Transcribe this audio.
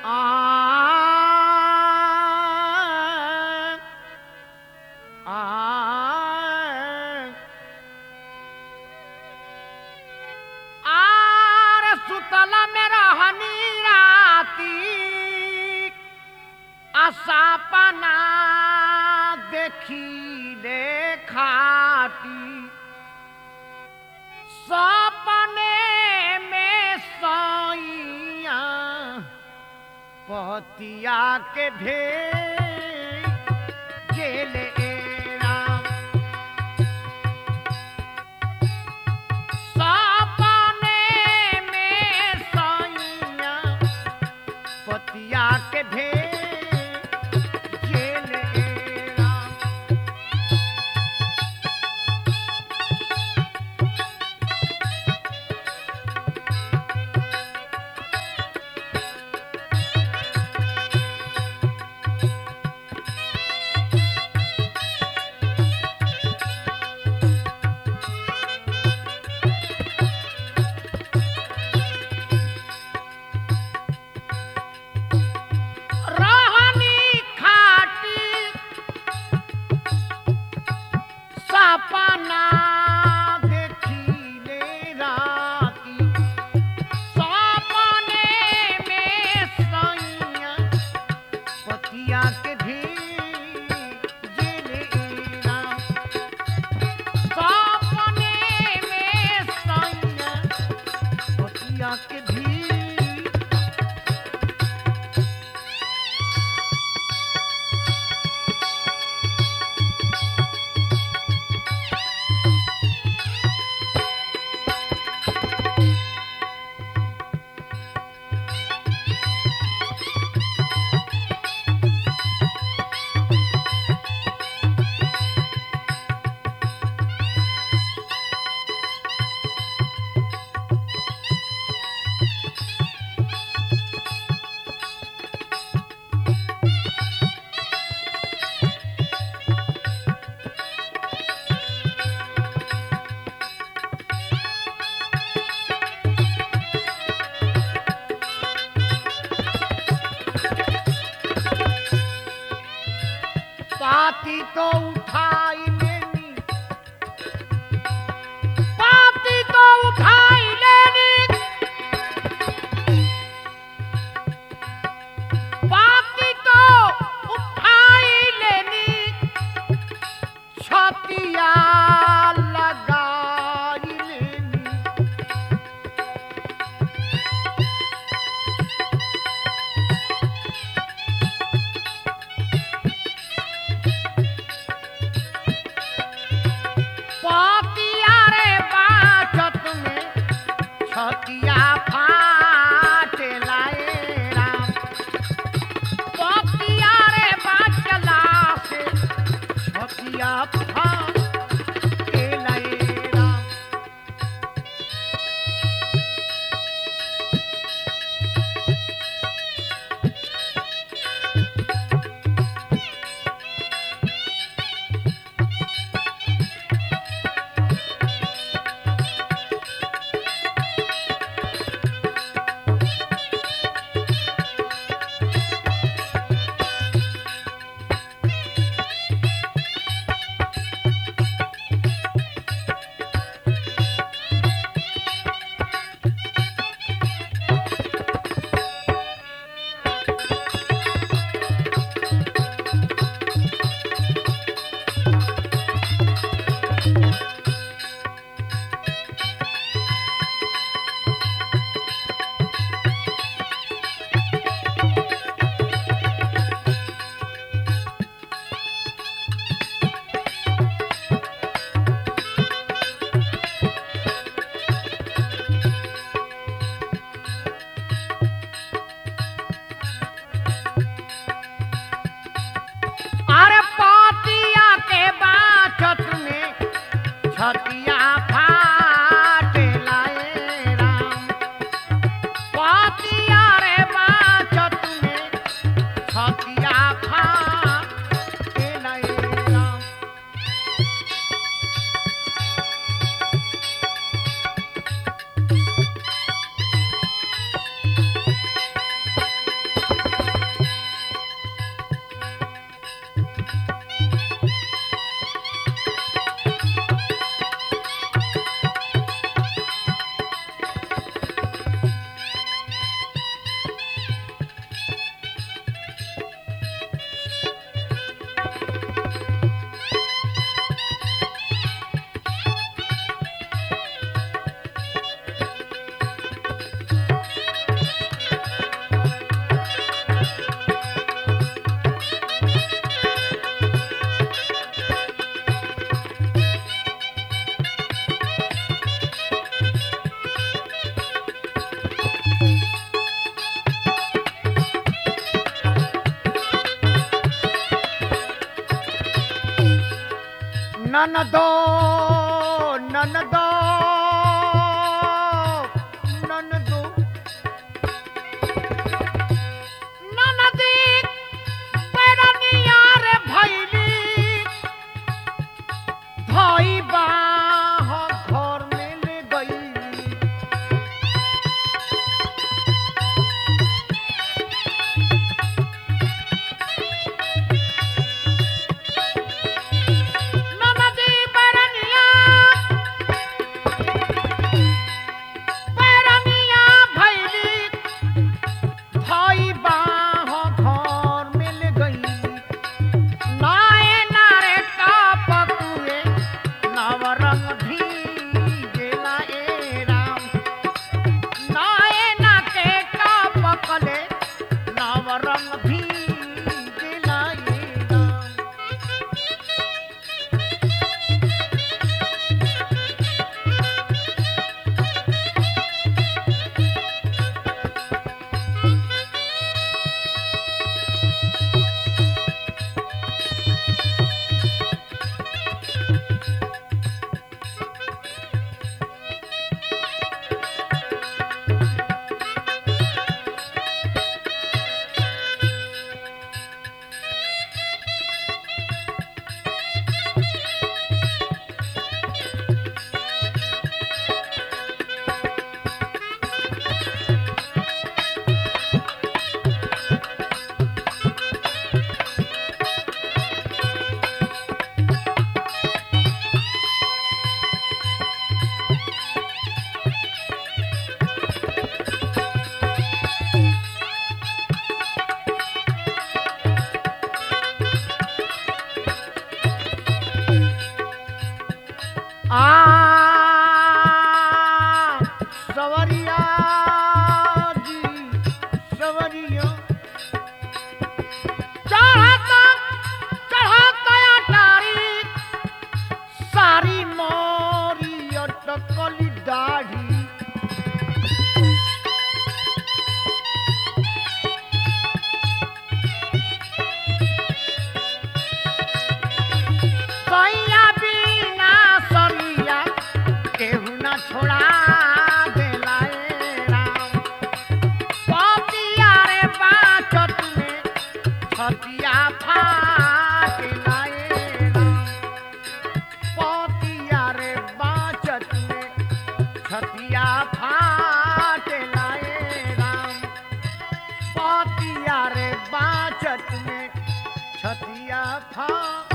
आ आ आर सुतल में रहनी राती आसापना देखी रे खाटी सपने में सोइया पतिया के भेल राम सपने में सोइया पतिया के भेल राम रहनी खाटी सपना देखी ले राती सपने में सैया पतिया के भेल राम सपने में सैया पतिया के भेल पाती तो उठाई लेनी पाती तो उठाई लेनी पाती तो उठाई लेनी छतिया लगाई लेनी ननदो ननदो ननदो ननदी पैरनिया रे भैली भाई बाह घर में ले गई ननदी पैरनिया भैली भाई बाह घर में ले गई नाए नारे का पकुए नवरंग भीगेला ए राम नाए ना के का पकले नवरंग भीगेला ए राम सवरिया जी सवरिया चढ़ाता अटारी सारी मोरी अटकली दाढ़ी सैया बिना सरिया केहू ना छोड़ा देला ए राम पतिया रे बाचत में छतिया फाटेला ए राम पतिया रे बाचत में छतिया फाटेला ए राम पतिया रे बाचत में छतिया फा